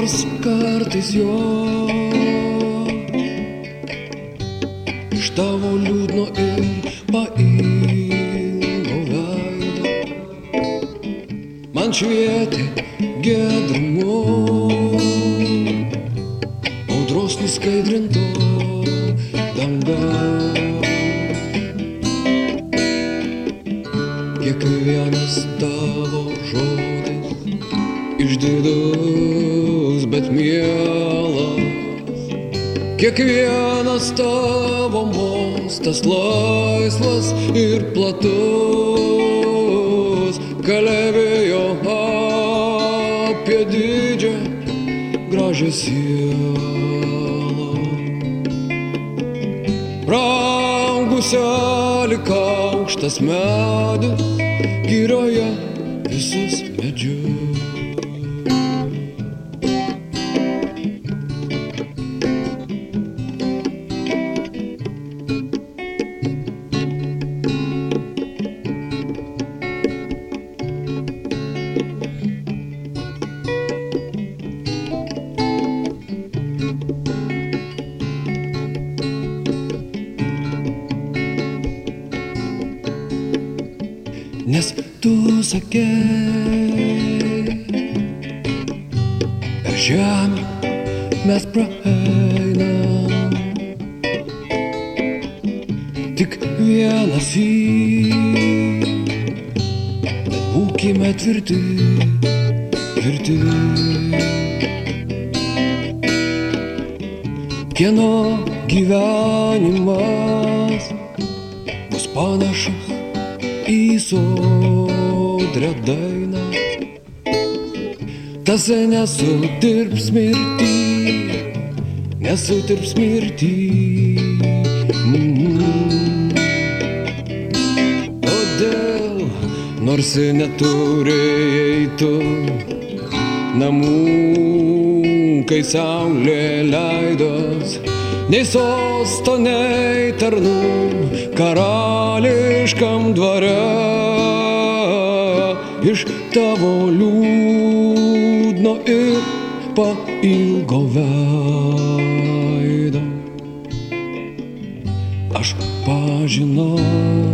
nors kartais jo iš tavo liūdno ir pailgo veido man švietė giedrumu audros nuskaidrinto dangaus. Kiekvienas tavo žodis išdidus, bet mielas. Kiekvienas tavo mostas laisvas ir platus kalbėjo apie didžią gražią sielą. Brangusia lyg aukštas medis girioje visus medžius. Nes tu sakei, per žemę mes praeinam tik vienąsyk, bet būkime tvirti, tvirti. Kieno gyvenimas bus panašus į sodrią dainą, tas nesutirps mirtį, nesutirps mirtį. Todėl, nors neturėjai tu namų, kai saulė leidos, nei sosto, nei tarnų karališkam dvare, iš tavo liūdno ir pailgo veido aš pažinau